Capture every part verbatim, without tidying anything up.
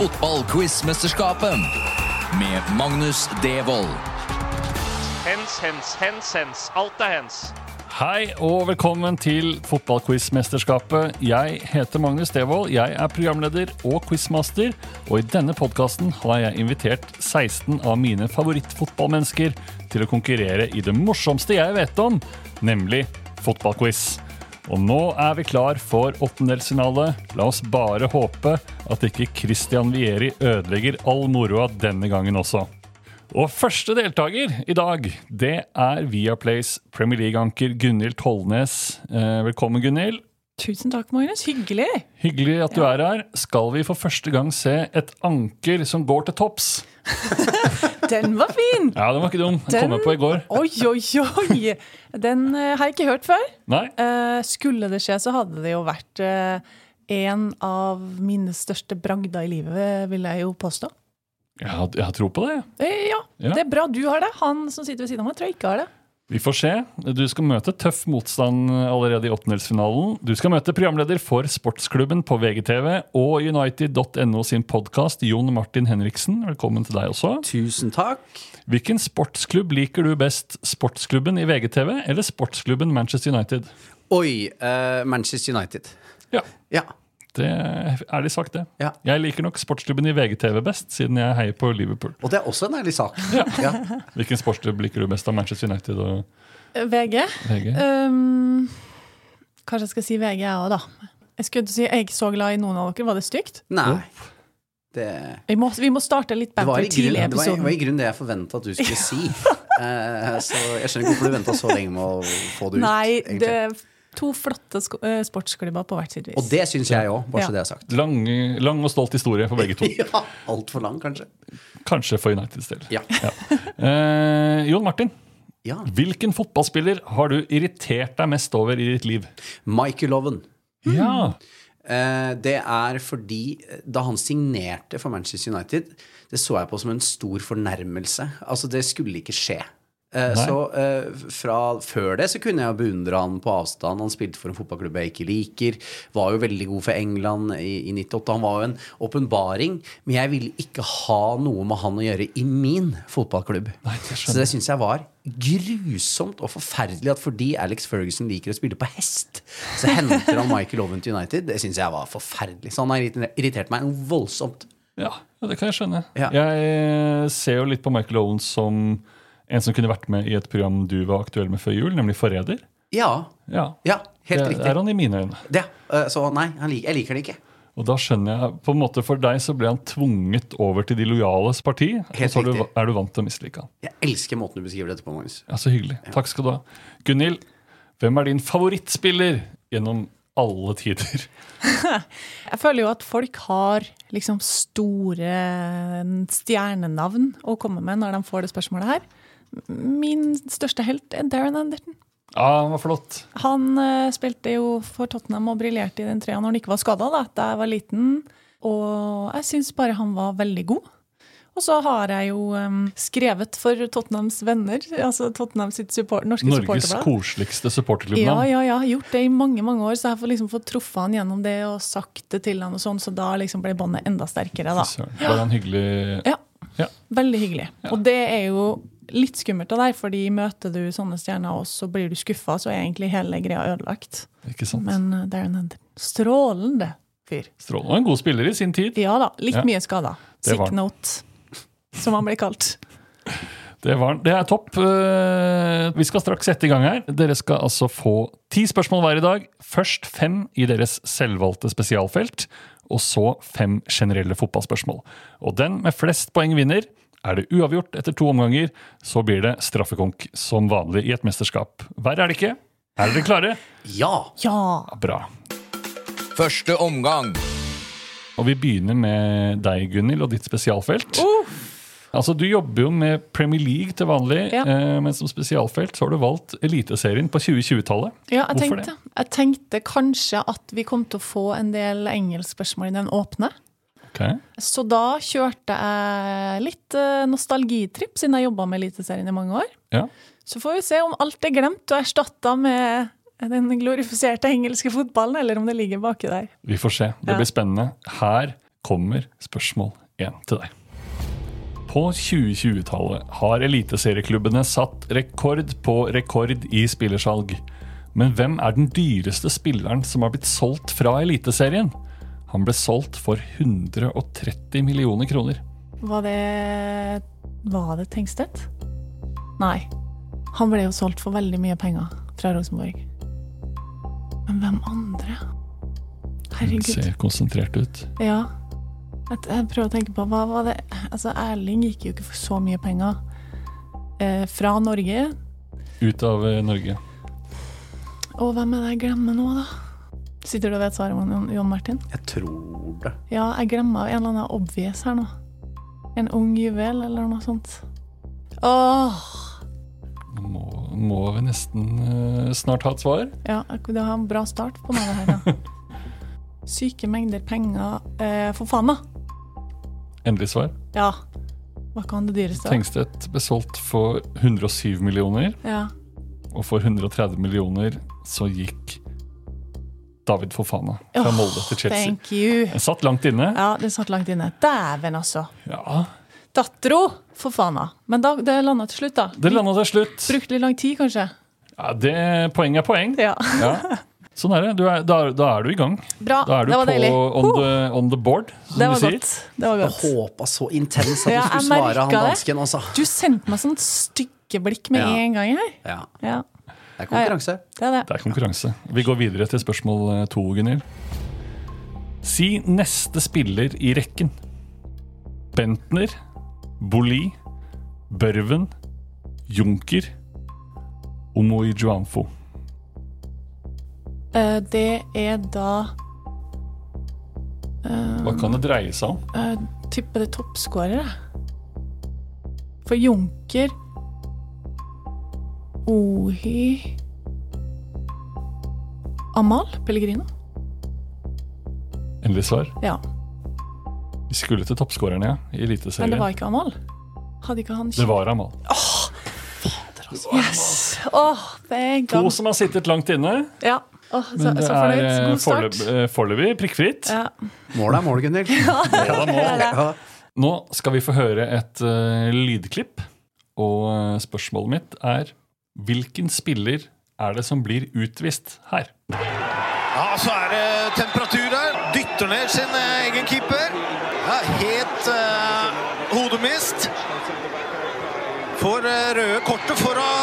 Fotballquiz-mesterskapet med Magnus Devold. Hens, hens, hens, hens. Alt er hens. Hei og velkommen til Fotballquiz-mesterskapet. Jeg heter Magnus Devold, jeg er programleder og quizmaster, og i denne podcasten har jeg invitert seksten av mine favorittfotballmennesker til å konkurrere i det morsomste jeg vet om, nemlig fotballquiz. Og nå er vi klar for åttendelsfinale. La oss bare håpe at ikke Christian Vieri ødelegger all moroa denne gangen også. Og første deltaker i dag, det er Viaplays Premier League-anker Gunhild Tollnes. Eh, velkommen, Gunhild. Tusen takk, Magnus. Hyggelig. Hyggelig at du er her. Skal vi for første gang se et anker som går til topps? Den var fin. Ja, den var ikke dum. Den, den kom jeg på i går. Oi, oi, oi. Den uh, har jeg ikke hørt før. Nei. Uh, skulle det skje, så hadde det jo vært uh, en av mine største bragder i livet, vil jeg jo påstå. Jeg har, jeg har tro på det. Uh, ja, ja, det er bra du har det. Han som sitter ved siden av meg, tror jeg ikke har det. Vi får se. Du skal møte tøff motstand allerede i åttendelsfinalen. Du skal møte programleder for Sportsklubben på V G T V og United punktum no sin podcast, Jon Martin Henriksen. Velkommen til deg også. Tusen takk. Hvilken sportsklubb liker du best? Sportsklubben i V G T V eller Sportsklubben Manchester United? Oi, uh, Manchester United. Ja. Ja. Det er ærlig sagt det. Ja. Jeg liker nok sportsklubben i V G T V best, siden jeg heier på Liverpool. Og det er også en ærlig sak. Ja. Ja. Hvilken sportsklubb liker du best av Manchester United og V G? V G? Um, kanskje jeg skal si V G jeg også, da. Jeg skulle ikke si jeg er ikke så glad i noen av dere. Var det stygt? Nei. Det... Vi, må, vi må starte litt banter tidlig i episoden. Det var i grunnen det jeg forventet at du skulle si. uh, så jeg skjønner ikke hvorfor du ventet så lenge med å få det ut. Nei, egentlig. det to flotte sko- uh, sportsklubber på hvert sitt vis. Og det synes jeg også, bare Ja. så det er sagt. Lang, lang og stolt historie for begge to. Ja, alt for lang, kanskje. Kanskje for Uniteds del. Ja. Ja. Eh, Jon Martin, Ja. hvilken fotballspiller har du irritert deg mest over i ditt liv? Michael Owen. Ja, Eh, det er fordi da han signerte for Manchester United, det så jeg på som en stor fornærmelse. Altså, det skulle ikke skje. Eh, Nei. så eh, fra før det så kunne jeg beundre han på avstand. Han spilte for en fotballklubb jeg ikke liker, var jo veldig god for England i, i nittiåtte. Han var jo en åpenbaring, men jeg ville ikke ha noe med han å gjøre i min fotballklubb. Nei, det skjønner Så det synes jeg var grusomt og forferdelig at fordi Alex Ferguson liker å spille på hest, så henter han Michael Owen til United. Det synes jeg var forferdelig. Så han har irritert meg noe voldsomt. ja, det kan jeg skjønne. Ja. Jeg ser jo litt på Michael Owen som en som kunne vært med i et program du var aktuell med før jul, nemlig Forræder. Ja, Ja, ja, helt det riktig. er han i mine øyne. Det, eh, så nei, han lik, jeg liker det ikke. Og da skjønner jeg, på en måte for deg så ble han tvunget over til de lojales parti, Helt og så er du, riktig. er du vant til å mislike han. Jeg elsker måten du beskriver dette på, Magnus. Ja, så hyggelig. Takk skal du ha. Gunhild, hvem er din favorittspiller gjennom alle tider? Jeg føler jo at folk har liksom store stjernenavn å komme med når de får det spørsmålet her. Min største helt er Darren Anderton. Ja, han var flott. Han uh, spilte jo for Tottenham og briljerte i den trea når han ikke var skadet da, da jeg var liten. Og jeg synes bare han var veldig god. Og så har jeg jo um, skrevet for Tottenhams venner, altså Tottenham sitt support, norske Norges supporterblad. koseligste supporterklubb. Ja, ja, ja, gjort det i mange, mange år, så jeg får liksom fått truffet han gjennom det og sagt det til han og sånn, så da liksom ble båndet enda sterkere da. Var han hyggelig? Ja, Ja. veldig hyggelig. Og det er jo litt skummelt av deg, fordi møter du sånne stjerner og så blir du skuffet, så er egentlig hele greia ødelagt. Ikke sant? Men uh, det er en strålende fyr. Strålende. En god spiller i sin tid. Ja da, litt Ja. mye skadet. Det var Sick note, som han ble kalt. Det, var, det er topp. Eh, Vi skal straks sette i gang her. Dere skal altså få ti spørsmål hver i dag. Først fem i deres selvvalgte spesialfelt, og så fem generelle fotballspørsmål. Og den med flest poeng vinner. Er det uavgjort etter to omganger, så blir det straffekonk som vanlig i et mesterskap. Verre er det ikke. Er dere klare? Ja! Ja, Bra. Første omgang. Og vi begynner med deg, Gunhild, og ditt spesialfelt. Altså, du jobber jo med Premier League til vanlig, Ja. eh, men som spesialfelt så har du valgt Eliteserien på tjue tjue-tallet. ja jeg, Hvorfor tenkte, jeg tenkte kanskje at vi kom til å få en del engelsk spørsmål i den åpne. Okay. Så da kjørte jeg litt eh, nostalgitripp, siden jeg jobbet med Eliteserien i mange år. Ja. Så får vi se om alt er glemt og erstattet med den glorifiserte engelske fotballen, eller om det ligger baki der. Vi får se. Det Ja. blir spennende. Her kommer spørsmål én til deg. På tjue tjue-tallet har eliteserieklubbene satt rekord på rekord i spillersalg. Men hvem er den dyreste spilleren som har blitt solgt fra eliteserien? Han ble solgt for hundre og tretti millioner kroner. Var det... Var det Tengstedt? Nei. Han ble jo solgt for veldig mye penger fra Rosenborg. Men hvem andre? Herregud. Han ser konsentrert ut. Ja. Jeg, jeg prøver å tenke på, hva var det? Altså, Erling gikk jo ikke for så mye penger. Eh, fra Norge. Ut av eh, Norge. Og hvem er det jeg glemmer nå, da? Sitter du og vet svaret om Jon, Jon Martin? Jeg tror det. Ja, jeg glemmer en eller annen obvious her nå. En ung juvel, eller noe sånt. Åh! Nå må, må vi nesten uh, snart ha et svar. Ja, det har en bra start på meg det her, ja. Syke mengder penger. Eh, for faen da. Endelig svar. Ja. Hva kan det dyreste? Tengstedt ble solgt for hundre og syv millioner, Ja. og for hundre og tretti millioner så gikk David Fofana fra Åh, Molde til Chelsea. Thank you. Den satt langt inne. Ja, det satt langt inne. Dæven altså. Ja, Dattero, for faen da. Men da, det landet til slutt da. det landet til slutt. Brukte litt lang tid, kanskje. Ja, det, poeng er poeng. Ja. Ja. Sånn er det. Du er, da, er- da er du i gang. Bra, Da er du det var på deilig. on Huh. the, on the board, som Det du var sier. godt. Det var Jeg godt. håpet så intens at Ja, du skulle jeg svare han merket det. dansken også. Du sendte meg sånn stygge blikk med Ja. en gang her. Ja, Ja, det er konkurranse. det er det. Det er konkurranse. Vi går videre til spørsmål eh, to, Gunnhild. Si neste spiller i rekken. Bentner, Boli, Børven, Junker, Omoi Juanfo. Eh, det er da eh, Hva kan det dreie seg om? eh, Tipper det toppskårere. For Junker Ohi Amal Pellegrino. Endelig svar. Ja, Vi skulle til toppskårerne, ja, i men det eliteserien. var ikke Amal. Hadde ikke han Det var Amal. Yes! Åh, det er To gammel. som har sittet langt inne, Ja, Åh, så, men det så fornøyd. er God start. foreløp- eh, foreløpig prikkfritt. Ja. Mål er mål, Gunnhild. Ja, det er mål. Ja. Nå skal vi få høre et uh, lydklipp, og uh, spørsmålet mitt er hvilken spiller er det som blir utvist her? Ja, så er det temperatur der. Dytter ned sin eh, egen keeper. Ja, helt eh, hodemist. Får eh, røde kortet for å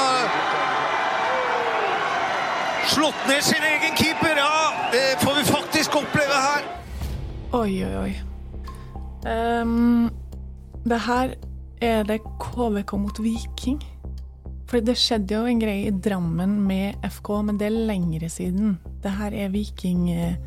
slått ned sin egen keeper. Ja, det får vi faktisk oppleve her. Oi, oi, oi. Ehm, det her er det K V K mot Viking. For det skjedde jo en greie i Drammen med F K, men det er lengre siden. Det her er Viking-guttene,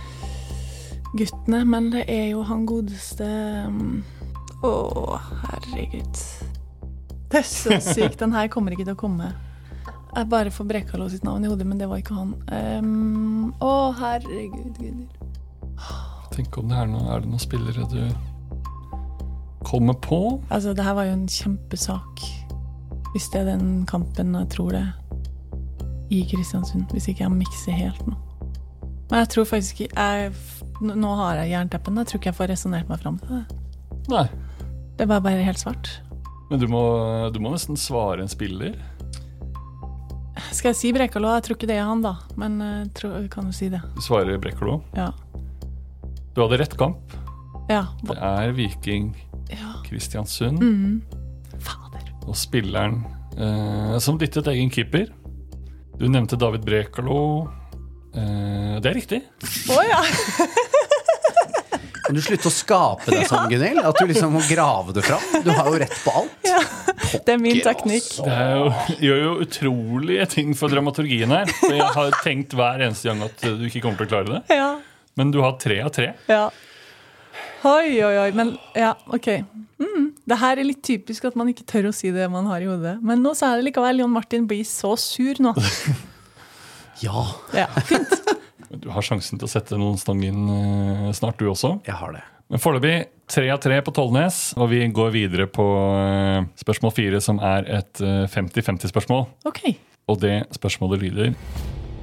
men det er jo han godeste... um, Å, herregud. Det er så sykt. Den her kommer ikke til å komme. Jeg bare får Brekalo sitt navn i hodet, men det var ikke han. Ehm, å, herregud, Gunnhild. Tenk om det er noe, er det noen spillere du kommer på? Altså, det her var jo en kjempesak. Hvis det er den kampen, jeg tror det, i Kristiansund. Hvis ikke jeg mikser helt nå. Men jeg tror faktisk ikke, jeg, nå har jeg jernteppen, jeg tror ikke jeg får resonert meg frem til det. Nei, Det var bare helt svart. men du må, du må nesten svare en spiller. Skal jeg si Brekalo? Jeg tror ikke det er han da, men jeg tror, jeg kan jo si det. Du svarer Brekkolo. Ja. Du hadde rett kamp. Ja. Det er Viking Ja. Kristiansund. Mm. Fader. Og spilleren eh, som dyttet egen keeper. Du nevnte David Brekalo. Eh, det er riktig. Åja! Kan du slutte å skape deg sånn, Gunnhild? At du liksom må grave det fram? Du har jo rett på alt. Det er min teknikk. Det er jo, gjør jo utrolige ting for dramaturgien her. For jeg har tenkt hver eneste gang at du ikke kommer til å klare det. Ja. Men du har tre av tre. Ja. Oi, oi, oi. Men ja, ok. Mm. Det her er litt typisk at man ikke tør å si det man har i hodet. Men nå så er det likevel Jon Martin blir så sur nå. Ja, Ja, fint. Du har sjansen til å sette noen stang inn eh, snart, du også. jeg har det. Men foreløpig tre av tre på Tollnes, og vi går videre på eh, spørsmål fire, som er et eh, femti-femti-spørsmål. Ok. Og det spørsmålet lyder: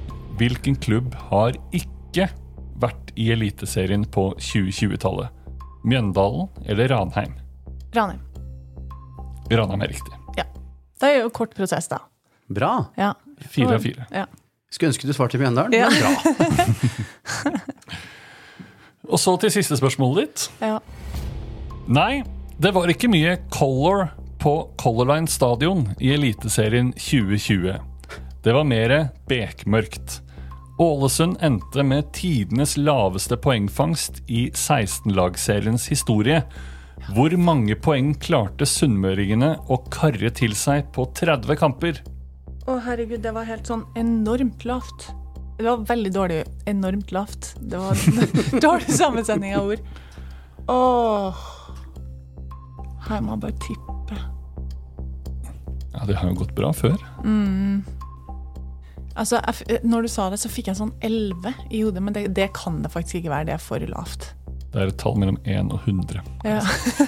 hvilken klubb har ikke vært i eliteserien på tjue tjue-tallet? Mjøndalen eller Ranheim? Ranheim. Ranheim er riktig. Ja. Det er jo kort prosess da. Bra. Ja. Fire av fire. Ja. Skulle ønske du svarte i Mjøndalen, Ja. men bra. Og så til siste spørsmålet ditt. Ja. Nei, det var ikke mye color på Color Line Stadion i Eliteserien tjue tjue. Det var mer bekmørkt. Ålesund endte med tidenes laveste poengfangst i seksten-lagsseriens historie. Hvor mange poeng klarte sunnmøringene å karre til seg på tretti kamper? Å herregud, det var helt sånn enormt lavt. Det var veldig dårlig, enormt lavt. Det var dårlig sammensetning av ord. Åh. Her må jeg bare tippe. Ja, det har jo gått bra før. Mm. Altså, jeg, når du sa det, så fikk jeg sånn elleve i hodet, men det, det kan det faktisk ikke være, det er for lavt. Det er et tall mellom én og hundre. Ja.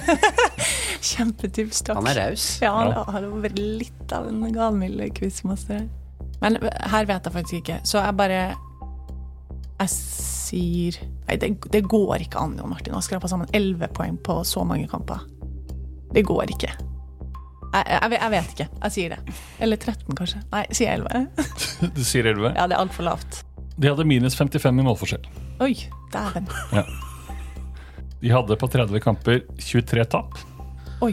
Kjempetips, takk. Han er raus. Ja, han Ja. har jo vært litt av en galmild quizmaster her. Men her vet jeg faktisk ikke, så jeg bare, jeg sier, nei, det, det går ikke an, Jon Martin, å skrape sammen elleve poeng på så mange kamper. Det går ikke. Jeg, jeg, jeg vet ikke, jeg sier det. Eller tretten kanskje. Nei, jeg sier elleve. Du sier elleve? Ja, det er alt for lavt. De hadde minus femtifem i målforskjell. Oi, dæven. Ja. De hadde på tretti kamper tjuetre tap. Oi.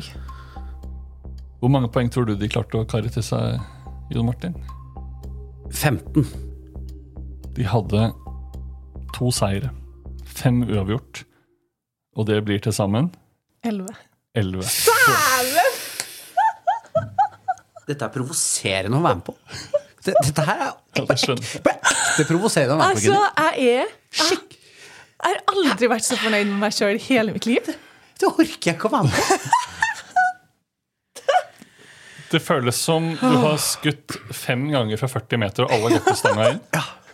Hvor mange poeng tror du de klarte å karre til seg, Jon Martin? femten. De hadde to seire, fem uavgjort, og det blir til sammen elleve. elleve. Dæven! Dette er provoserende å være med på. Dette her er Ja, det skjønner jeg. ekte provoserende å være med på. Altså, Gunnhild. jeg er, jeg, jeg har aldri vært så fornøyd med meg selv i hele mitt liv. Det orker jeg ikke å være med på. Det føles som du har skutt fem ganger fra førti meter, og alle har gått til stanga inn.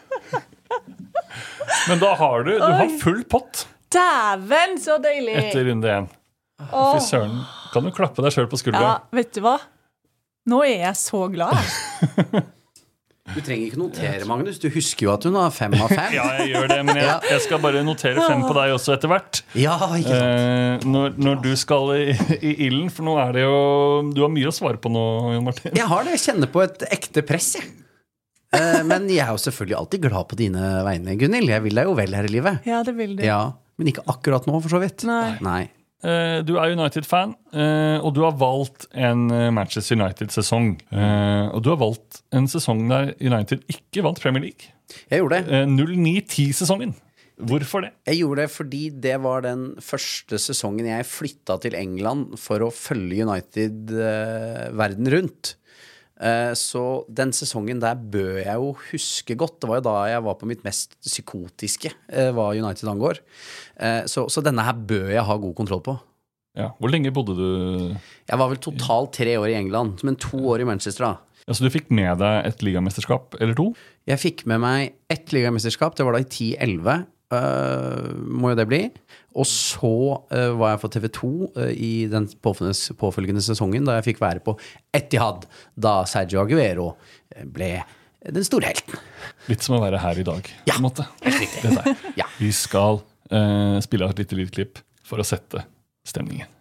Men da har du, du har full pott Dæven, så deilig. etter runde én. Åh. Fy søren, kan du klappe deg selv på Ja, skuldra? vet du hva? Nå er jeg så glad. Du trenger ikke notere, Magnus. Du husker jo at hun har fem av fem. Ja, jeg gjør det, men jeg, jeg skal bare notere fem på deg også etter hvert. Ja, ikke sant. Eh, når, når du skal i, i ilden, for nå er det jo du har mye å svare på nå, Jon Martin. Jeg har det. Jeg kjenner på et ekte press, jeg. Eh, men jeg er jo selvfølgelig alltid glad på dine vegne, Gunnhild. Jeg vil deg jo vel her i livet. Ja, det vil du. Ja, men ikke akkurat nå, for så vidt. Nei. Nei. Eh, du er United-fan, eh, og du har valgt en eh, Manchester United-sesong. Eh, og du har valgt en sesong der United ikke vant Premier League. Jeg gjorde det. Eh, null ni ti-sesongen. Hvorfor det? Jeg gjorde det fordi det var den første sesongen jeg flytta til England for å følge United eh, verden rundt. Eh, så den sesongen der bør jeg jo huske godt. Det var jo da jeg var på mitt mest psykotiske eh, hva United angår. Eh, så, så denne her bør jeg ha god kontroll på. Ja. Hvor lenge bodde du? Jeg var vel totalt tre år i England, men to år i Manchester da. Altså, du fikk med deg et ligamesterskap eller to? Jeg fikk med meg ett ligamesterskap, det var da i ti elleve, uh, må jo det bli. Og så uh, var jeg på T V to uh, i den påfølgende, påfølgende sesongen, da jeg fikk være på Etihad, da Sergio Aguero ble den store helten. Litt som å være her i dag, Ja, på en måte. helt riktig. Det der. Ja. Vi skal uh, spille av et lite, lite klipp for å sette stemningen.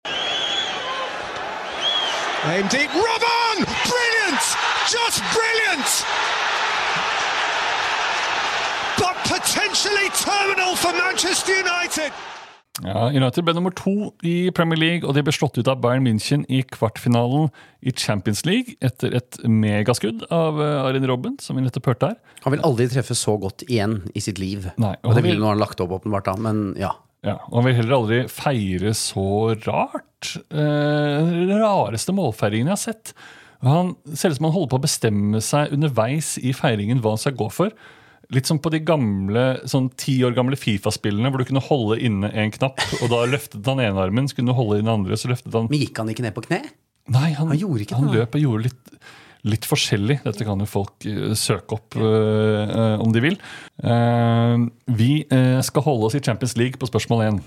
Aimed deep. Robben! Brilliant! Just brilliant! But potentially terminal for Manchester United. Ja, United ble nummer to i Premier League, og de ble slått ut av Bayern München i kvartfinalen i Champions League etter et megaskudd av uh, Arjen Robben, som vi nettopp hørte her. Han vil aldri treffe så godt igjen i sitt liv. Nei, og og det han vil vil- nå han lagt opp åpenbart da, men ja. Ja, og han vil heller aldri feire så rart. Eh, den rareste målfeiringen jeg har sett. Han ser ut som han holder på å bestemme seg underveis i feiringen hva han skal gå for. Litt som på de gamle, sånn ti år gamle FIFA-spillene, hvor du kunne holde inne en knapp, og da løftet han ene armen, så kunne du holde inn den andre, så løftet han... Men gikk han ikke ned på kne? Nei, han, Han gjorde ikke han det, da. løp og gjorde litt, litt forskjellig. Dette kan jo folk eh, søke opp eh, eh, om de vil. Eh, vi eh, skal holde oss i Champions League på spørsmål én.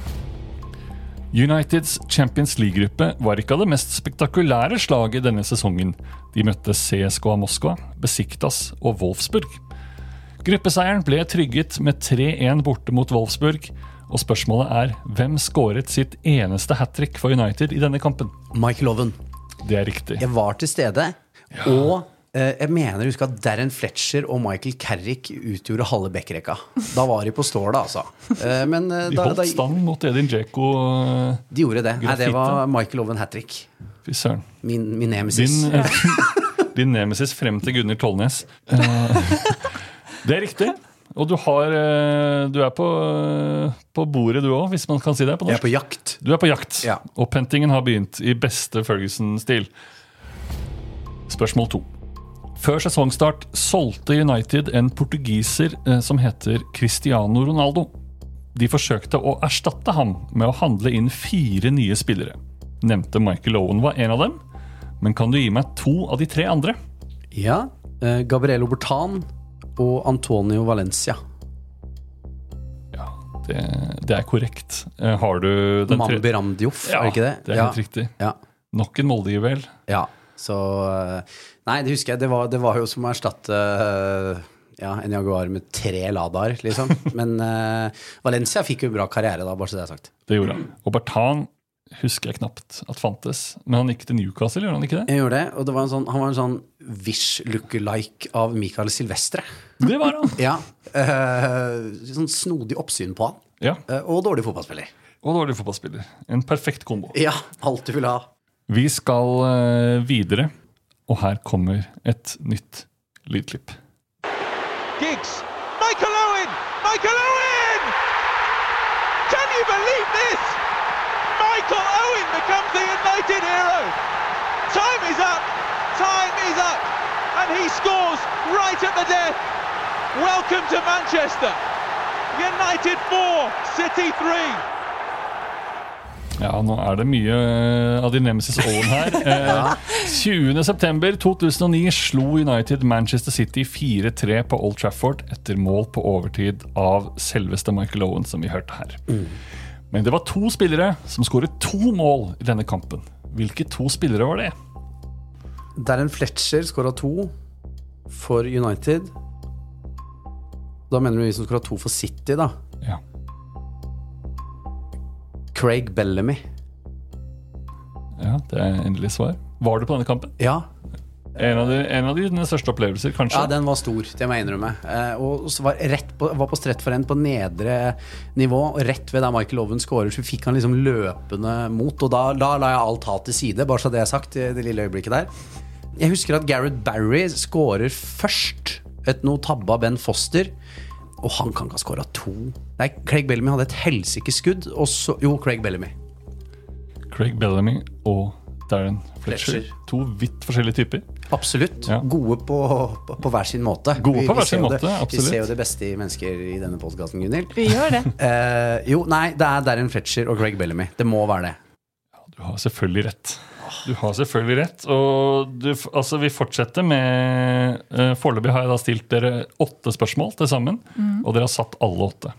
Uniteds Champions League-gruppe var ikke av det mest spektakulære slaget denne sesongen. De møtte C S K A Moskva, Besiktas og Wolfsburg. Gruppeseieren ble trygget med tre én borte mot Wolfsburg, Og spørsmålet er, hvem skåret sitt eneste hat-trick for United i denne kampen? Michael Owen. Det er riktig. Jeg var til stede, ja. Og eh, jeg mener husk at Darren Fletcher og Michael Carrick utgjorde halve backrekka. Da var de på stålet, altså. Eh, men, eh, de da, holdt da, stand mot Edin Dzeko. Uh, de gjorde det. Nei, det var Michael Owen hat-trick. Fy søren. Min, min nemesis. Din, uh, din nemesis frem til Gunnhild Tollnes. Uh, det er riktig. Og du, har, du er på, på bordet du også, hvis man kan si det på norsk. Jeg er på jakt. Du er på jakt, ja. Og pentingen har begynt i beste Ferguson-stil. Spørsmål to. Før sesongstart solgte United en portugiser som heter Cristiano Ronaldo. De forsøkte å erstatte ham med å handle inn fire nye spillere. Nevnte Michael Owen var en av dem, men kan du gi meg to av de tre andre? Ja, Gabriel Obertan og Antonio Valencia. Ja, det, det er korrekt. Har du den tre... Mambi Ramdiof, ja, er det ikke det? Det er helt ja. riktig. Ja. Nok en Molde-juvel. Ja, så... Nei, det husker jeg. Det var, det var jo som å erstatte ja, en Jaguar med tre Ladar, liksom. Men uh, Valencia fikk jo en bra karriere da, bare så det er sagt. Det gjorde han. Og Bertan husker jeg knapt at fantes. Men han gikk til Newcastle, gjør han ikke det? Jeg gjorde det, og det var en sånn, han var en sånn Wish lookalike av Mikael Silvestre. Det var han. Ja, uh, sånn snodig oppsyn på han. Ja. Uh, og dårlig fotballspiller. Og dårlig fotballspiller. En perfekt kombo. Ja, alt du vil ha. Vi skal uh, videre, og her kommer et nytt lydklipp. Giggs, Michael Owen, Michael Owen! Can you believe this? Michael Owen becomes the United hero. Time is up. Time is up. And he scores right at the death. Welcome to Manchester. United four, City three. Ja, nå er det mye av din nemesis Owen her. Eh, tjuende september to tusen og ni slo United Manchester City fire tre på Old Trafford etter mål på overtid av selveste Michael Owen, som vi hørte her. Mm. Men det var to spillere som skåret to mål i denne kampen. Hvilke to spillere var det? Darren Fletcher skåret to for United. Da mener du vi som skåret to for City, da? Ja. Craig Bellamy. Ja, det er endelig svar. Var du på denne kampen? Ja. En av, de, en av de dine største opplevelser, kanskje? Ja, den var stor, det må jeg innrømme. Eh, og så var rett på, var på strett for en på nedre nivå, og rett ved der Michael Owen skårer, så fikk han liksom løpende mot, og da, da la jeg alt hat til side, bare så det er sagt, i det lille øyeblikket der. Jeg husker at Gareth Barry skårer først et noe tabba Ben Foster, og han kan ikke ha skåret to. Nei, Craig Bellamy hadde et helsikeskudd, og så, jo, Craig Bellamy. Craig Bellamy og Darren Fletcher. Fletcher. To vidt forskjellige typer. Absolutt. Ja. Gode på, på, på hver sin måte. Gode på vi, hver sin måte, det, absolutt. Vi ser jo det beste i mennesker i denne podcasten, Gunnhild. Vi gjør det. uh, jo, nei, det er Darren Fletcher og Craig Bellamy. Det må være det. Ja, du har selvfølgelig rett. Du har selvfølgelig rett. Og du, altså, vi fortsetter med uh, foreløpig har jeg da stilt dere åtte spørsmål til sammen, mm. og dere har satt alle åtte.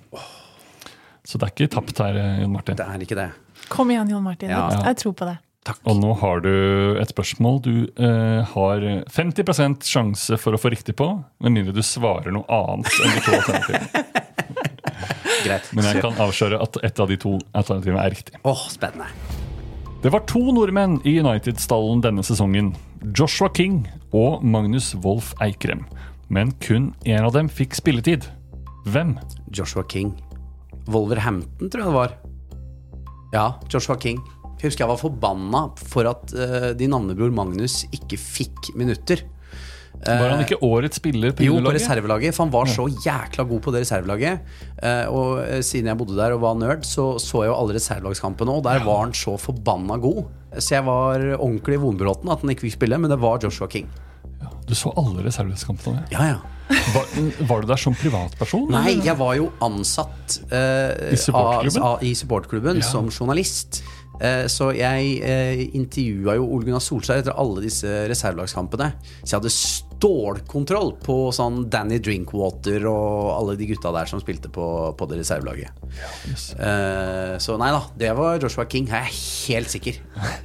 Så det er ikke tapt her, Jon Martin. Det er ikke det. Kom igjen, Jon Martin. Ja. Jeg tror på det. Takk. Og nå har du et spørsmål du uh, har femti prosent sjanse for å få riktig på, med mindre du svarer noe annet enn de to alternativene. Greit. Men jeg kan avsløre at et av de to alternativene er riktig. Åh, spennende. Det var to nordmenn i United-stallen denne sesongen, Joshua King og Magnus Wolff Eikrem. Men kun en av dem fikk spilletid. Hvem? Joshua King. Wolverhampton, tror jeg det var. Ja, Joshua King. Jeg husker jeg var forbanna for at uh, din navnebror Magnus ikke fikk minutter. Var han ikke årets spiller på jo, juniorlaget? Jo, på reservelaget, for han var så jækla god på det reservelaget. Uh, og uh, siden jeg bodde der og var nerd, så så jeg jo alle reservelagskampene, og der ja. var han så forbanna god. Så jeg var ordentlig vonbråten at han ikke fikk spille, men det var Joshua King. Ja, du så alle reservelagskampene? Ja, ja. Var, var du der som privatperson? Nei, jeg var jo ansatt uh, I supportklubben, av, av, i supportklubben ja. som journalist. Uh, så jeg uh, intervjuet jo Ole Gunnar Solskjær etter alle disse reservelagskampene. Så jeg hadde stålkontroll på sånn Danny Drinkwater og alle de gutta der som spilte på, på det reservelaget. Ja, yes. uh, Så nei da, det var Joshua King, jeg er helt sikker.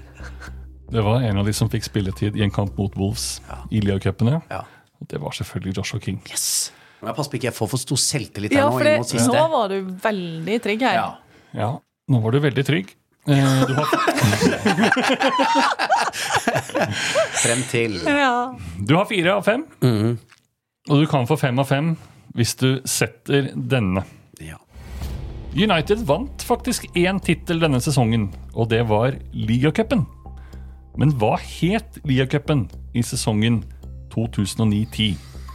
Det var en av de som fikk spilletid i en kamp mot Wolves ja. i Liga-cupene. Ja. Og det var selvfølgelig Joshua King. Yes. Jeg passer på ikke jeg får for stor selvtillit her Ja, nå for inn det, mot siste. nå var du veldig trygg her. Ja. Ja, nå var du veldig trygg. Eh, du, har, Frem til. Ja. du har fire av fem, Mhm. og du kan få fem av fem hvis du setter denne. Ja. United vant faktisk én tittel denne sesongen, og det var Ligacupen. Men hva het Ligacupen i sesongen to tusen og ni ti?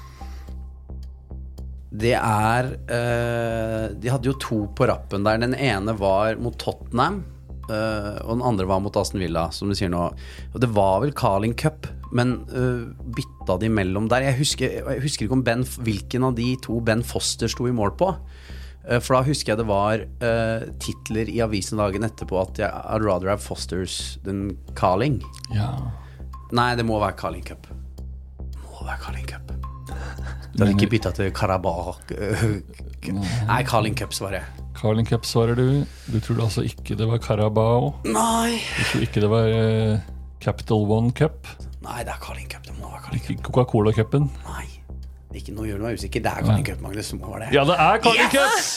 Det er eh, De hadde jo to på rappen der. Den ene var mot Tottenham, eh, og den andre var mot Aston Villa, som du sier nå. Og det var vel Carling Cup, men eh, bytta de mellom der. Jeg husker, jeg husker ikke om Ben, hvilken av de to Ben Foster sto i mål på. Eh, for da husker jeg det var eh, titler i avisen dagen etterpå at jeg, I'd rather have Fosters than Carling. Ja. Nei, det må være Carling Cup. Det må være Carling Cup. Det hadde ikke byttet til Karabakh. Nei, Carling Cup svarer jeg. Carling Cup svarer du. Du tror altså ikke det var Carabao? Nei. Du tror ikke det var eh, Capital One Cup? Nei, det er Carling Cup. Det må være Carling Cup. Ikke Coca-Cola-cupen? Nei. Ikke noe gjør du meg usikker. Det er Carling Cup, Magnus. Det må være det. Ja, det er Carling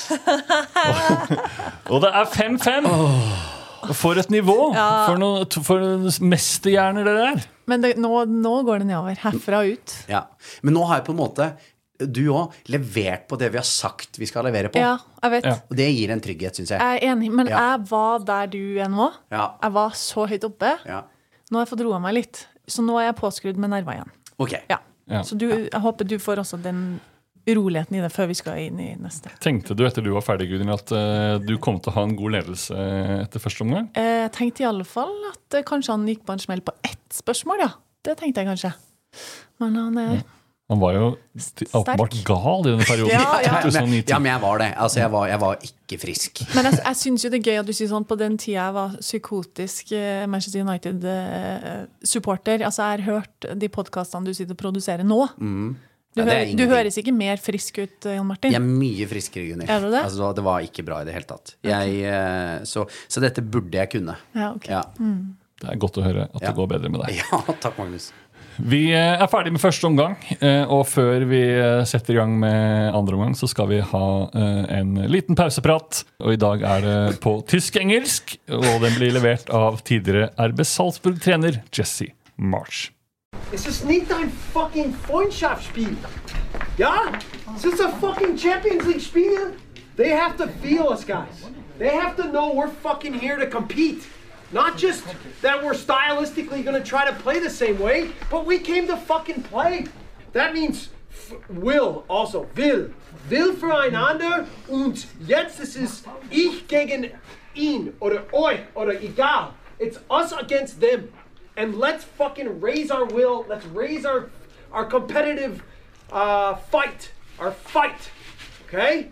Cup! Og det er fem fem. For et nivå. Ja. For noe for mesterhjerner det der. Men det, nå, nå går det nedover, herfra ut. Ja. Men nå har jeg på en måte, du også, levert på det vi har sagt vi skal levere på. Ja, jeg vet. Ja. Og det gir en trygghet, synes jeg. Jeg er enig, men Ja. jeg var der du er nå. Ja. Jeg var så høyt oppe. Ja. Nå har jeg fått roa meg litt. Så nå er jeg påskrudd med nerver igjen. Ok. Ja. Ja. Så du, jeg håper du får også den uroligheten i det før vi skal inn i neste. Tenkte du etter du var ferdig, Gudrun, at uh, du kom til å ha en god ledelse etter første omgang? Eh, Jeg tenkte i alle fall at eh, kanskje han gikk på en smell på ett spørsmål, ja. Det tenkte jeg kanskje. Men han er... Han var jo t- åpenbart gal i denne perioden. Ja, ja. to tusen og ni til. Ja, men jeg var det. Altså, jeg var, jeg var ikke frisk. Men jeg, jeg synes jo det er gøy at du sier sånn, på den tida jeg var psykotisk eh, Manchester United-supporter. Altså, jeg har hørt de podcastene du sitter og produserer nå. Mm. Du, Ja, det er hører, du ingenting. høres ikke mer frisk ut, Jan Martin. Jeg er mye friskere, Gunhild. Er du det? Altså, det var ikke bra i det hele tatt. Jeg, eh, så, så dette burde jeg kunne. Ja, ok. Ja, Det er godt å høre at Ja. det går bedre med deg. ja takk, Magnus. Vi eh, er ferdig med første omgang, eh, og før vi eh, setter i gang med andre omgang, så skal vi ha eh, en liten pauseprat. Og i dag er det på tysk-engelsk, og den blir levert av tidligere R B Salzburg-trener Jesse March. Es ist nicht ein fucking Freundschaftsspiel. Ja? Es ist a fucking Champions League Spiel. They have to feel us, guys. They have to know we're fucking here to compete. Not just that we're stylistically going to try to play the same way, but we came to fucking play. That means f- will also. Will. Will füreinander und jetzt ist es ich gegen ihn oder euch oder egal. It's us against them. And let's fucking raise our will. Let's raise our our competitive uh, fight. Our fight. Okay?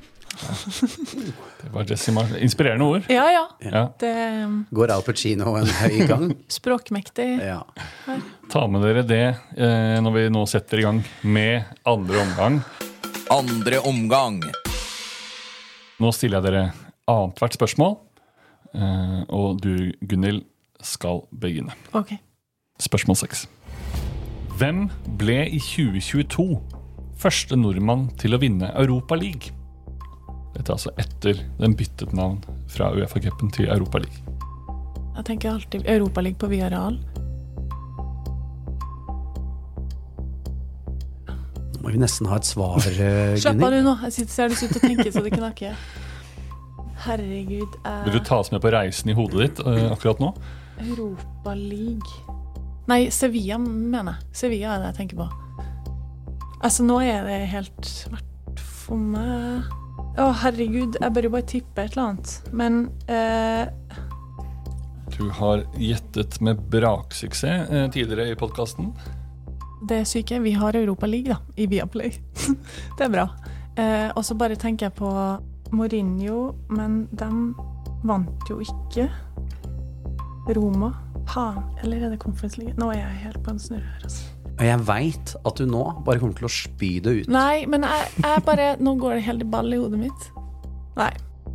Det var Jesse March. Inspirerende ord. Ja, ja. Ja. Det er Går Al Pacino en høy gang? språkmektig. Ja. Ta med dere det eh, når vi nå setter i gang med andre omgang. Andre omgang. Nå stiller jeg dere annethvert spørsmål, eh, og du, Gunhild, skal begynne. Ok. Spørsmål seks. Hvem ble i tjue tjueto første nordmann til å vinne Europa League? Dette er altså etter den byttet navn fra UEFA-cupen til Europa League. Jeg tenker alltid Europaliga på Villarreal. Nå må vi nesten ha et svar, uh, Slapp av Gunhild. du nå. Jeg sitter, ser du ut til å tenke så det knakker. Herregud. Vil du Eh, ta oss med på reisen i hodet ditt eh, akkurat nå? Europaliga. Nei, Sevilla mener jeg. Sevilla er det jeg tenker på. Altså, nå er det helt svart for meg. Å, herregud. Jeg bør jo bare tippe et eller annet. Men eh, Du har gjettet med braksuksess eh, tidligere i podcasten. det er syke. Vi har Europaliga, da. I Viaplay. Det er bra. Eh, og så bare tenker jeg på Mourinho, men de vant jo ikke. Roma. Faen. Eller er det Conference League? Nå er jeg helt på en snurr her, altså. Og jeg vet at du nå bare kommer til å spy det ut. Nei, men jeg, jeg bare Nå går det helt i ball i hodet mitt. Nei.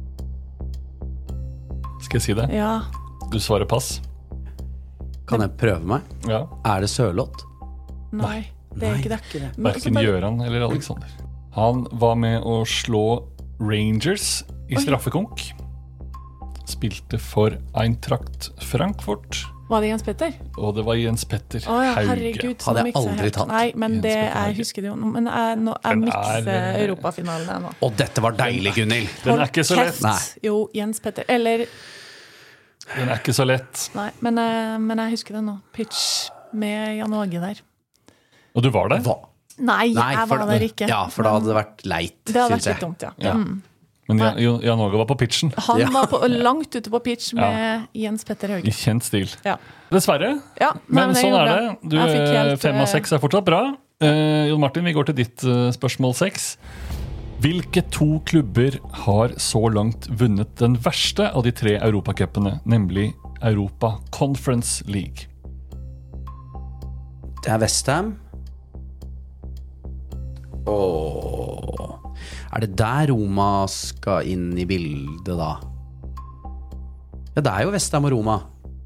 Skal jeg si det? Ja. Du svarer pass. Kan jeg prøve meg? Ja. Er det Sørloth? Nei. Det er Nei, ikke det. ikke det. Men så Hverken bare- Gjøran eller Alexander. Han var med å slå Rangers i straffekonk. Spilte for Eintracht Frankfurt. Var det Jens Petter? Og det var Jens Petter Å ja, Hauge. herregud. så Hadde nå jeg mikser aldri helt. tatt. Nei, men Jens det, Petter Hauge. jeg husker det jo. nå, Men jeg, nå, jeg Den mikser er, eh, europafinalen her nå. Og dette var deilig, Gunnhild. Den er ikke så lett. Keft. Nei. Jo, Jens Petter. Eller, Den er ikke så lett. nei, men, eh, men jeg husker det nå. Pitch med Jan Åge der. Og du var der? Hva? Nei, Nei, jeg for, var der ikke. ja, for da hadde det vært leit, Det hadde synes vært litt jeg. dumt, ja. Ja. Mm. Men Jan, Jan Åge var på pitchen. Han Ja. var på, langt ute på pitch med Jens Petter I Hauge. kjent stil. Ja. Dessverre. Ja, Men nei, det sånn gjorde er jeg. det. Du, Jeg fikk helt, fem av eh, seks er fortsatt bra. Eh, Jon Martin, vi går til ditt eh, spørsmål seks. Hvilke to klubber har så langt vunnet den verste av de tre europacupene, nemlig Europa Conference League? Det er West Ham. Åh. Er det der Roma skal inn i bildet da? Ja, det er jo West Ham og Roma.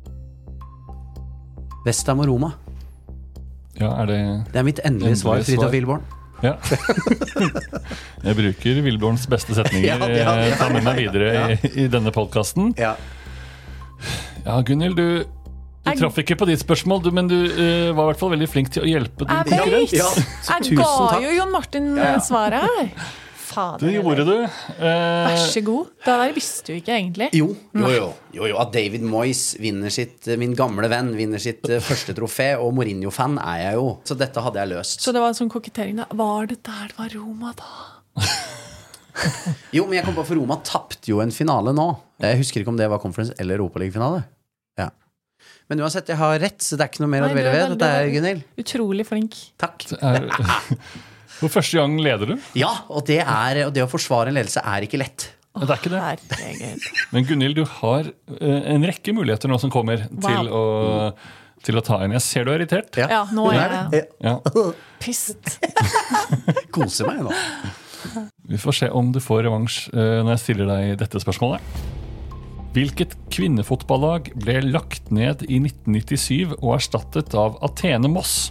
West Ham og Roma. Ja, er det Det er mitt endelige svar, Endelige Fridtjof svar. Wilborn. Ja. Jeg bruker Wilborns beste setninger. Ja, ja, ja. Jeg tar med meg videre i, i denne podcasten. Ja. Ja, Gunnhild, du, du Jeg- traff ikke på ditt spørsmål, du, men du eh, var i hvert fall veldig flink til å hjelpe din Jeg konkurrent. vet! Ja, så Jeg tusen ga takk. jo Jon Martin Ja, ja. svaret her. Fader. Det gjorde du. Vær Eh, så god. Det der visste du ikke egentlig. Jo, jo, jo, jo, jo. At David Moyes vinner sitt, min gamle venn, vinner sitt eh, første trofé, og Mourinho-fan er jeg jo. Så dette hadde jeg løst. Så det var en sånn kokettering da. Var det der det var Roma da? Jo, men jeg kom på for Roma tapte jo en finale nå. Jeg husker ikke om det var conference eller Europaliga-finale. Ja. Men uansett, jeg har rett, så det er ikke noe mer å Nei, du dvele er ved. veldig- Dette er Gunnhild. Utrolig flink. Takk. er, for første gang leder du. Ja, og det, er, og det å forsvare en ledelse er ikke lett. Men det er ikke det. Herregud. Men Gunnhild, du har eh, en rekke muligheter nå som kommer til, å, til å ta en. Jeg ser du er irritert. Ja, nå er jeg Ja. pissed. Koser meg nå. Vi får se om du får revansj eh, når jeg stiller deg dette spørsmålet. Hvilket kvinnefotballag ble lagt ned i nitten nittisyv og erstattet av Athene Moss?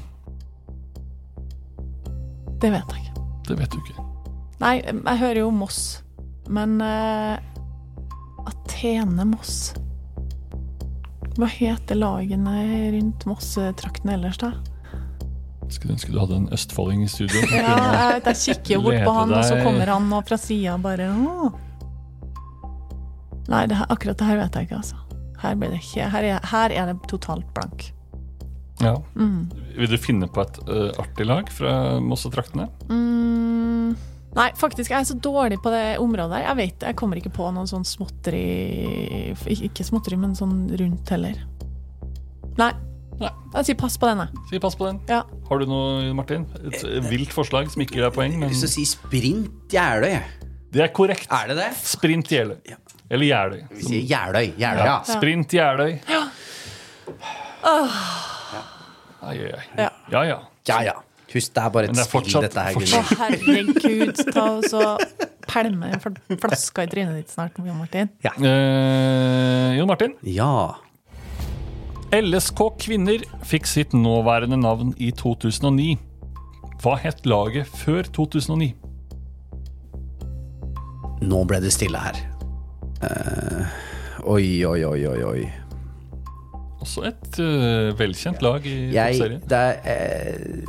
Det vet jeg ikke. Det vet du ikke. Nei, jeg hører jo Moss. Men uh, Athene Moss. Hva heter lagene rundt Moss-traktene ellers da? Skulle ønske du hadde en østfolding i studio. Ja, jeg, vet, jeg kikker jo bort på Lede han, og så deg- kommer han og fra siden bare Åh. Nei, det her, akkurat det her vet jeg ikke, altså. Her, blir det ikke, her, er, her er det totalt blank. Ja. Mm. Vil du finne på et uh, artig lag fra Moss-traktene? Mm. Nei, faktisk, jeg er så dårlig på det området her. Jeg vet, jeg kommer ikke på noen sånn småtteri. Ikke småtteri, men sånn rundt heller. Nei. Nei. Jeg sier pass på denne. Si pass på den. Ja. Har du noe, Martin? Et eh, vilt forslag som ikke gir deg poeng, Jeg har men lyst til å si sprint Jeløy. det er korrekt. Er det det? Sprint Jeløy. Eller Jeløy. Vi sier Jeløy. Jeløy, ja. Sprint Jeløy. Ja. Ai, ai, ai. Ja. Ja, ja. Ja, ja. Husk, det er bare et Men det er spill, fortsatt- dette her, Å, Gunnhild. herregud, ta og så pælme en fl- flaska i trynet ditt snart, Jon Martin. Eh, Jon Martin. Ja. L S K Kvinner fikk sitt nåværende navn i to tusen og ni. Hva het laget før to tusen og ni? Nå ble det stille her. Eh, oi, oi, oi, oi, oi. Også et eh, velkjent lag i Jeg, toppserien. det er eh,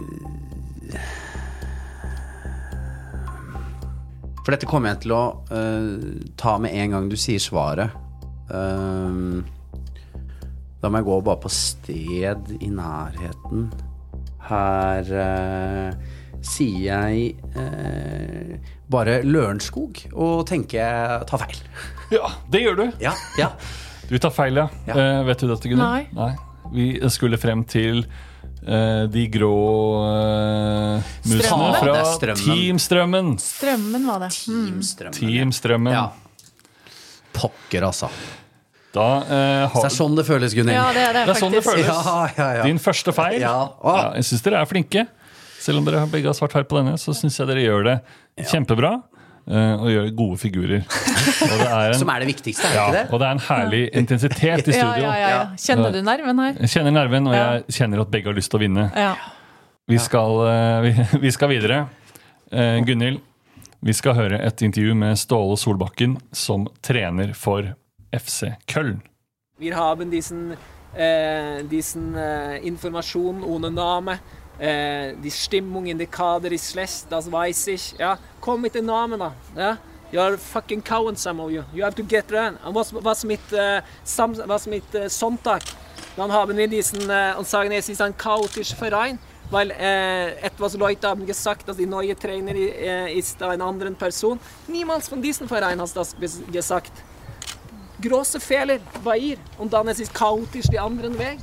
For dette kommer jeg til å eh, ta med en gang du sier svaret. Eh, da må jeg gå bare på sted i nærheten. Her eh, sier jeg eh, bare Lørenskog, og tenker jeg tar feil. Ja, det gjør du. Ja, ja. Du tar feil, ja. Ja. Eh, vet du dette, Gunnar? Nei. Vi skulle frem til eh, de grå eh, musene Strømmen. fra Det er Strømmen. Team Strømmen. Strømmen var det. Mm. Teamstrømmen. Team Strømmen. Ja. Pokker, altså. Da eh, Så det har er sånn det føles, Gunnhild. Ja, det er det Det er sånn det faktisk. føles. Ja, ja, ja. din første feil. Ja. Å. Ja, jeg syns dere er flinke. Selv om dere begge har svart feil på denne, så syns jeg dere gjør det kjempebra. eh, og gjør gode figurer. Og det er en, Som er det viktigste, er ja, ikke det? og det er en herlig intensitet i Ja, studio. ja, ja, ja. Kjenner du nerven her? Jeg kjenner nerven, og Ja. jeg kjenner at begge har lyst til å vinne. Ja. Vi skal, eh, vi, vi skal videre. Eh, Gunnhild, Vi skal høre et intervju med Ståle Solbakken som trener for F C Köln. Wir haben diesen, äh, diesen äh, Information ohne Name. Äh, die Stimmung in der Kader ist schlecht, das weiß ich. Ja, komm mit den Namen da. Ja? You're fucking cowards, some of you. You have to get around. Und was, was mit, äh, Sam, was mit äh, Sonntag? Dann haben wir diesen, äh, und sagen, es ist ein chaotischer Verein, weil äh, etwas Leute haben gesagt, dass die neue Trainer äh, ist eine andere Person. Niemals von diesem Verein hat das gesagt. Große Fehler bei ihr. Und dann es ist chaotisch die anderen Weg.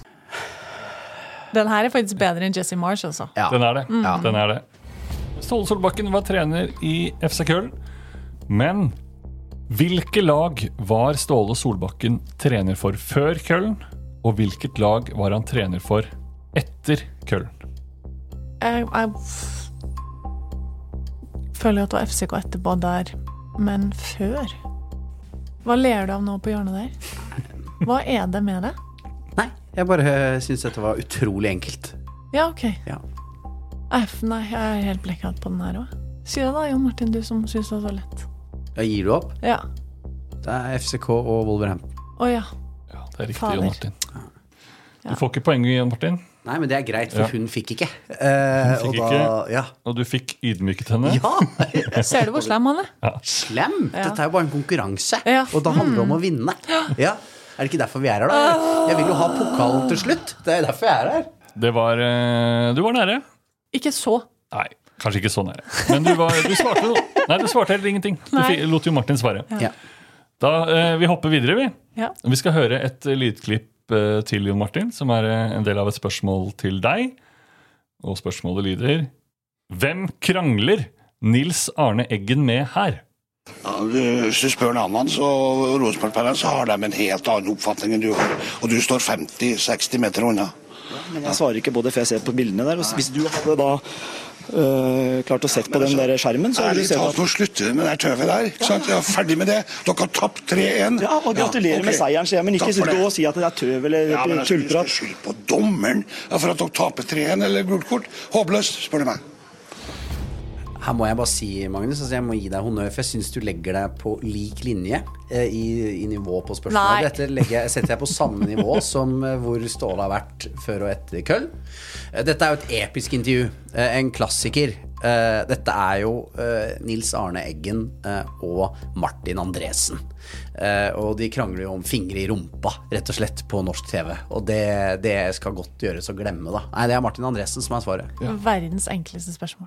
Den her er faktisk bedre enn Jesse Marsh, altså. Ja. Den er det. Mm. Ja. Den er det. Ståle Solbakken var trener i F C Köln. Men hvilke lag var Ståle Solbakken trener for før Köln? Og hvilket lag var han trener for etter Köln? Jeg, jeg føler at det var F C K etterpå der, men før? Hva ler du av nå på hjørnet der? Hva er det med det? Nei, jeg bare synes dette var utrolig enkelt. Ja, ok. Ja. F, nei, jeg er helt blekket på den her også. Si det da, Jon Martin, du som synes det var så lett. Jeg gir du opp? Ja. Det er F C K og Wolverhampton. Åja. Ja, det er riktig, Fader. Jon Martin. Du får ikke poeng, Jon Martin. Nei, men det er greit, for Ja. hun fikk ikke. Eh, Hun fikk og da, ikke. ja. Og du fikk ydmyket henne. Ja! Ser du hvor slem han er? Slem! Ja. Dette er jo bare en konkurranse. Ja. Og det handler om å vinne. Ja. Er det ikke derfor vi er her, da? Jeg vil jo ha pokalen til slutt. Det er derfor jeg er her. Det var eh, Du var nære. Ikke så. Nei, kanskje ikke så nære. Men du, var, du svarte jo Nei, du svarte heller ingenting. Du Nei. fikk, lot jo Martin svare. Ja. Da, eh, Vi hopper videre, vi. Ja. Vi skal høre et eh, lydklipp eh, til Jon Martin, som er eh, en del av et spørsmål til deg. Og spørsmålet lyder: Hvem krangler Nils Arne Eggen med her? Ja, du, hvis du spør navnene hans og Rosenborg-pælene, så har de en helt annen oppfatning enn du har. Og du står femti seksti meter unna. Men jeg svarer ikke på det, for jeg ser på bildene der. Og hvis du hadde da øh, klart å sett på den der skjermen, så hadde du Ærlig sett talt, at... nå slutter det med det tøvet der. Ikke sant? Jeg er ferdig med det. Dere har tapt tre én. Ja, og gratulerer ok. med seieren, sier jeg, men ikke Takk for gå det. og si at det er tøv eller Ja, men jeg skulle tullprat. ikke skylde på dommeren ja, for at dere taper tre én eller gult kort. Håpløst, spør du meg. Her må jeg bare si, Magnus, altså jeg må gi deg honnør, for jeg synes du legger deg på lik linje eh, i, i nivå på spørsmålet. Nei. Dette legger jeg, setter jeg på samme nivå som eh, hvor Ståle har vært før og etter Köln. Eh, dette er jo et episk intervju, eh, en klassiker. Eh, dette er jo eh, Nils Arne Eggen eh, og Martin Andresen. Eh, og de krangler jo om fingre i rumpa, rett og slett, på norsk T V. Og det, det skal godt gjøres å glemme, da. Nei, det er Martin Andresen som er svaret. Verdens enkleste spørsmål.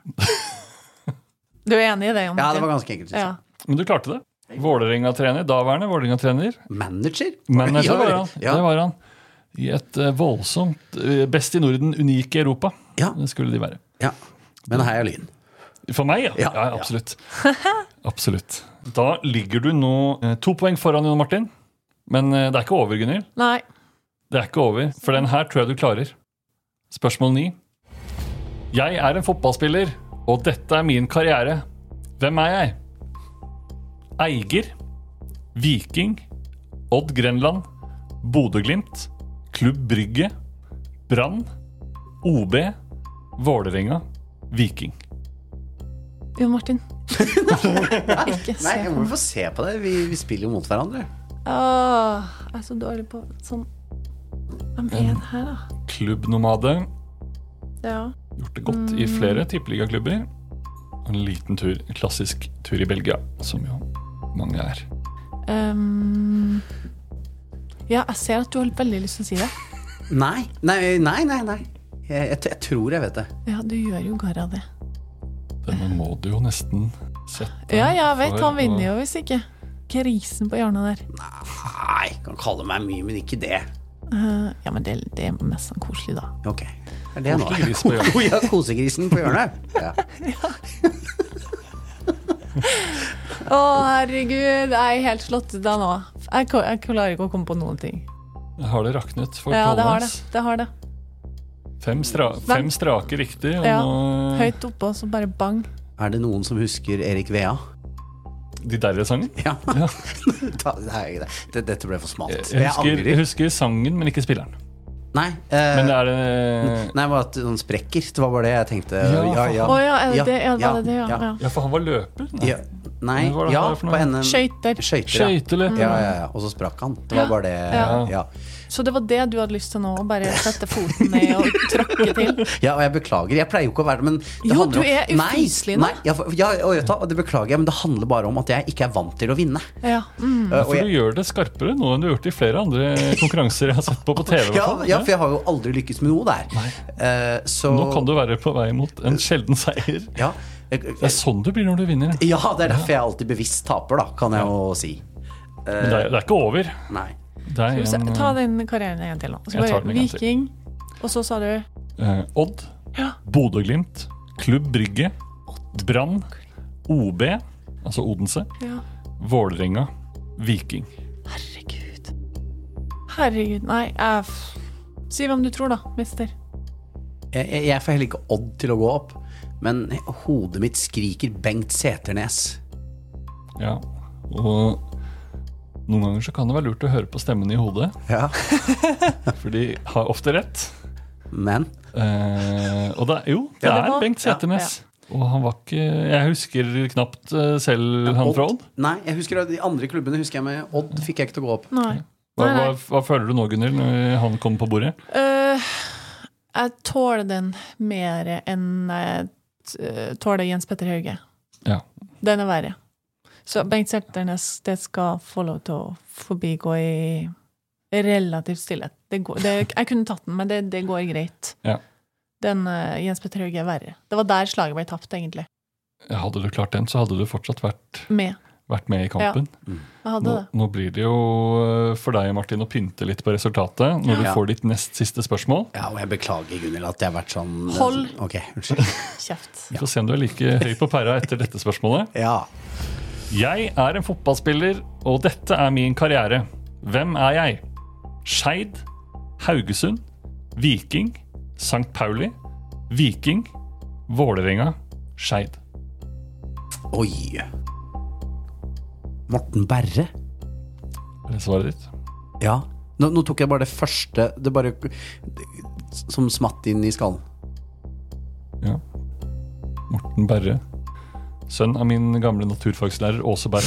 Du er enig i det, Jon Martin? Ja, det var ganske enkelt, synes jeg. Ja. Men du klarte det. Vålerenga-trener, daværende Vålerenga-trener. Manager? Manager Ja, var han. ja. Det var han. I et eh, voldsomt eh, best i Norden, unik i Europa. Ja. Det skulle de være. Ja, men her er Lyn. For meg, ja. Ja, Ja, absolutt. Absolutt. Da ligger du nå eh, to poeng foran Jon Martin. Men eh, det er ikke over, Gunnhild. Nei. Det er ikke over, for den her tror jeg du klarer. Spørsmål ni. Jeg er en fotballspiller, og dette er min karriere. Hvem er jeg? Eiger, Viking, Odd Grenland, Bodø-Glimt, Klubb Brygge, Brann, O B, Vålerenga, Viking. Jon Martin. Ikke se Nei, jeg på må meg. få se på det. Vi, vi spiller jo mot hverandre. Åh, jeg er så dårlig på sånn. Hvem er det her, da? Klubbnomade. Ja. Gjort det godt i flere tippeligaklubber. Og en liten tur, en klassisk tur i Belgia, som jo mange er. Um, ja, jeg ser at du har veldig lyst til å si det. Nei, nei, nei, nei, nei. Jeg, jeg, jeg tror jeg vet det. Ja, du gjør jo garra det. Denne må du jo nesten sette. Ja, jeg vet, for han vinner å- jo hvis ikke. Krisen på hjørnet der. Nei, kan kalle meg mye, men ikke det. Uh, ja, men det, det er mest sånn koselig da. Ok, er det nå? Kosegris på hjørnet. Ja, kosegrisen på hjørnet. Ja. Å, herregud, jeg er helt slått ut av nå. Jeg, ko- jeg klarer ikke å komme på noen ting. Har det raknet for Ja, det har det. Tollnes? Det har det. Fem, stra fem strake riktig. Og Ja, nå høyt oppe, og så bare bang. Er det noen som husker Erik Vea? De derre sangen. Ja. Ja. Ta- nei, det, dette ble for smalt. Jeg husker, jeg husker sangen, men ikke spilleren. Nei, eh, Men det er det Nei, det var at noen sprekker. Det var bare det jeg tenkte. Ja, ja, ja. Å ja, er det Ja, det? Ja, ja, var det det, ja. ja. ja. Ja, for han var løper. Nei, Ja. Nei, Hva var det ja, han var for noe? på N M Skøyter. Skøyter, ja. Skøyteløp. Ja, ja, ja. Og så sprakk han. Det var Ja. bare det. Ja. Ja. Så det var det du hadde lyst til nå, å bare sette foten ned og tråkke til? Ja, og jeg beklager. Jeg pleier jo ikke å være det, men det Jo, handler du om- er ufyselig nå. Nei, nei ja, for- ja, og vet du hva, det beklager jeg, men det handler bare om at jeg ikke er vant til å vinne. Ja. Mm. Uh, Ja, og for jeg, du gjør det skarpere nå enn du har gjort i flere andre konkurranser jeg har sett på på T V. i hvert ja, fall. ja, for jeg har jo aldri lykkes med noe der. Uh, så Nå kan du være på vei mot en sjelden seier. Ja, jeg, Det er sånn du blir når du vinner. ja, det er derfor jeg alltid bevisst taper, da, kan jeg jo si. Uh, Men det er, det er ikke over. Nei. Det er Skal vi se, en, ta den karrieren en gang til nå. Skal Jeg tar bare, den en gang til. Viking, og så sa du eh, Odd, Ja. Bodø-Glimt, Klubb Brygge, Brann, O B, altså Odense, ja. Vålerenga, Viking. Herregud. Herregud, nei. Jeg f- Si hvem du tror, da, mister. Jeg, jeg, jeg får heller ikke Odd til å gå opp, men hodet mitt skriker Bengt Seternes. Ja, og noen ganger så kan det være lurt å høre på stemmen i hodet, Ja, for de har ofte rett. men Eh, og det, er- jo, det Ja, er det var- Bengt Seternes. Og han var ikke Jeg husker knapt eh, selv han fra Odd. Nei, jeg husker at de andre klubbene husker jeg med Odd fikk jeg ikke til å gå opp. Nei. Hva, Nei, nei. hva, hva føler du nå, Gunnhild, når han kommer på bordet? Øh, jeg tåler den mer enn jeg t- tåler Jens Petter Hauge. Ja. Den er verre. Så Bengt Seternes, det skal få lov til å forbigå i relativt stillhet. Det går, det, jeg kunne tatt den, men det, det går greit. Ja. Den uh, Jens Petter Hauge er verre. Det var der slaget ble tapt, egentlig. Hadde du klart den, så hadde du fortsatt vært, Med. vært med i kampen. Jeg hadde Nå, det. nå blir det jo eh, for deg, Martin, å pynte litt på resultatet når du Ja. får ditt nest siste spørsmål. Ja, og jeg beklager, Gunnhild, at jeg har vært sånn Hold. Ok, unnskyld. Kjeft. Vi får se om du er like høy på pæra etter dette spørsmålet. Ja. Jeg er en fotballspiller, og dette er min karriere. Hvem er jeg? Skeid, Haugesund, Viking, Sankt Pauli, Viking, Vålerenga, Skeid. Oi. Morten Berre? Er det svaret ditt? Ja. Nå, nå tok jeg bare det første Det bare som smatt inn i skallen. Ja. Morten Berre. Sønn av min gamle naturfagslærer Åse Berre.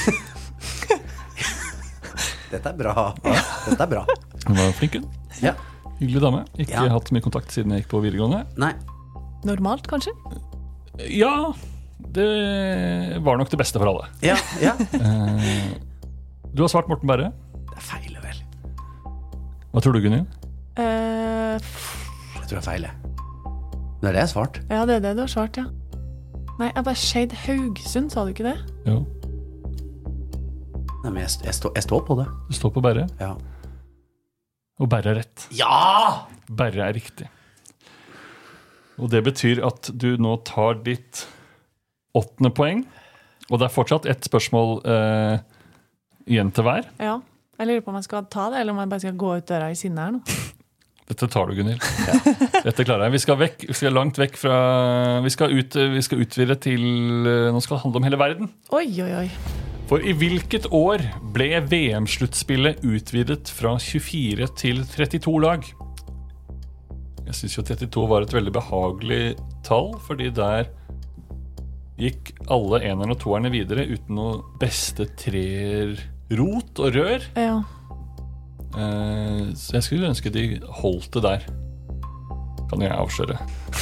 Dette er bra. Ja, dette er bra. Hun var flink, hun. Ja. Hyggelig dame. Ikke Ja. hatt mye kontakt siden jeg gikk på videregående. Nei. Normalt, kanskje? Ja, det var nok det beste for alle. Ja, ja. Eh, du har svart Morten Berre. Det er feil, vel. Hva tror du, Gunnhild? Eh, Jeg tror det er feil, jeg. Det er det jeg har svart. ja, det er det du har svart, ja. Nei, jeg bare Skeid Haugesund, sa du ikke det? Jo, Nei, men jeg, jeg, står, jeg står på det. du står på Berre. Ja. Og Berre er rett. Ja! Berre er riktig. Og det betyr at du nå tar ditt åttende poeng. Og det er fortsatt ett spørsmål eh, igjen til hver. Ja. Jeg lurer på om jeg skal ta det, eller om jeg bare skal gå ut døra i sinne her nå. Dette tar du, Gunnhild. Dette klarer jeg. Vi skal, vekk, vi skal langt vekk fra Vi skal, ut, vi skal utvide til eh, Nå skal det handle om hele verden. Oi, oi, oi. For i hvilket år ble V M-sluttspillet utvidet fra tjuefire til trettito lag? Jeg synes jo trettito var et veldig behagelig tall, fordi der gikk alle enerne og toerne videre uten noe beste treer, rot og rør. Ja. Eh, så jeg skulle ønske de holdt det der. Kan jeg avsløre.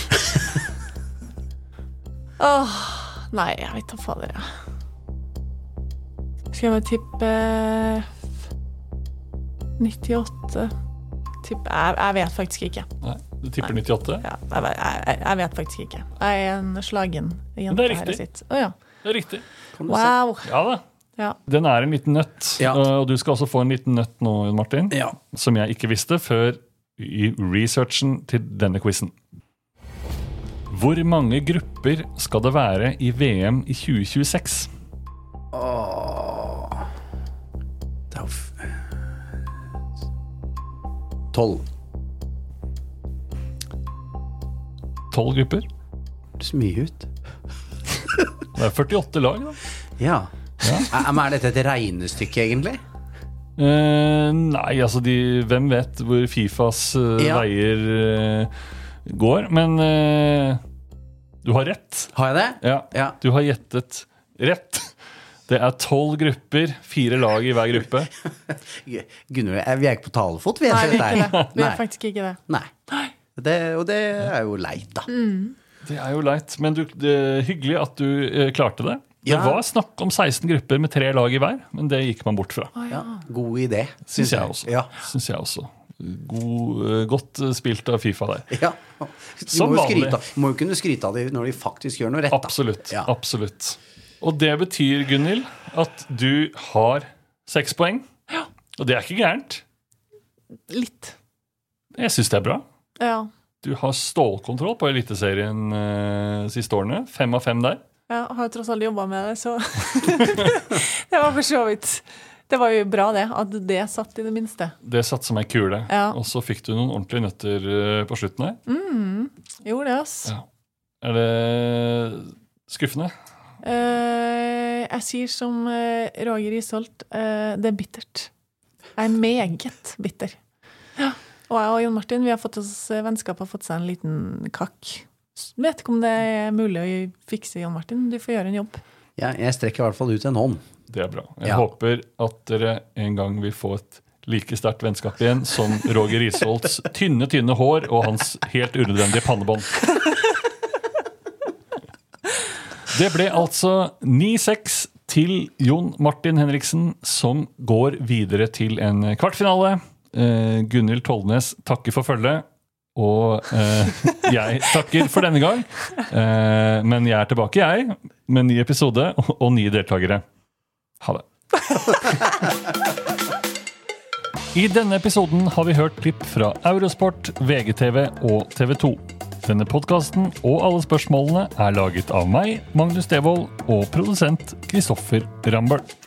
Åh, nei, jeg vet da fader, jeg. Skal jeg bare tippe nittiåtte? Tippe, jeg, jeg vet faktisk ikke. Nei, du tipper Nei. nittiåtte? Ja, jeg, jeg, jeg vet faktisk ikke. Jeg er en slagen Men jente det er her i riktig. sitt. Å ja. Det er riktig. Wow. Ja da. Ja. Den er en liten nøtt, Ja. og du skal også få en liten nøtt nå, Martin, Ja. som jeg ikke visste før i researchen til denne quizen. Hvor mange grupper skal det være i V M i tjue tjueseks? Åh. Det er jo f... Tolv. Tolv grupper? Det ser mye ut. Det er førtiåtte lag, da. Ja. Ja. Er, men er dette et regnestykke, egentlig? Uh, nei, altså de, hvem vet hvor FIFAs uh, ja. veier uh, går, men uh, du har rett. Har jeg det? Ja, ja. Du har gjettet rett. Det er tolv grupper, fire lag i hver gruppe. Gunnar, vi er ikke på talefot, vi er Nei, vi er ikke det. Vi er faktisk ikke det. Nei. Det, og det er jo leit, da. Mm. Det er jo leit, men du, det er hyggelig at du uh, klarte det. Det Ja. var snakk om seksten grupper med tre lag i hver, men det gikk man bort fra. Å, ja. Ja, god idé, Synes jeg også. Ja. Synes jeg også. God, uh, godt uh, spilt av FIFA der. Ja. Du Som må, jo vanlig. skryte, må jo kunne skryte av det når de faktisk gjør noe rett. Da. Absolutt, Ja. absolutt. Og det betyr, Gunnhild, at du har seks poeng. Ja. Og det er ikke gærent. Litt. Jeg synes det er bra. Ja. Du har stålkontroll på Eliteserien uh, siste årene. Fem av fem der. Jeg har jo tross alt jobbet med det, så det var for så vidt. Det var jo bra det, at det satt i det minste. Det satt som en kule. Ja. Og så fikk du noen ordentlige nøtter uh, på slutten her. Mm, gjorde det, ass. Ja. Er det skuffende? Eh, jeg sier som eh, Roger Isholt, eh, det er bittert. Jeg er meget bitter. Ja. Og jeg og Jon Martin, vi har fått oss vennskap og fått seg en liten kakk. Vet ikke om det er mulig å fikse, Jon Martin. Du får gjøre en jobb. Ja, jeg strekker i hvert fall ut en hånd. Det er bra. Jeg Ja. håper at dere en gang vil få et like sterkt vennskap igjen som Roger Isholts tynne, tynne hår og hans helt unødvendige pannebånd. Det ble altså ni seks til Jon Martin Henriksen, som går videre til en kvartfinale. Uh, Gunnhild Tollnes takker for følget. Og eh, jeg takker for denne gang. Eh, men jeg er tilbake, jeg, med ny episode og, og nye deltakere. Ha det. I denne episoden har vi hørt klipp fra Eurosport, V G T V og T V to. Denne podcasten og alle spørsmålene er laget av meg, Magnus Devold, og produsent Kristoffer Rambøll.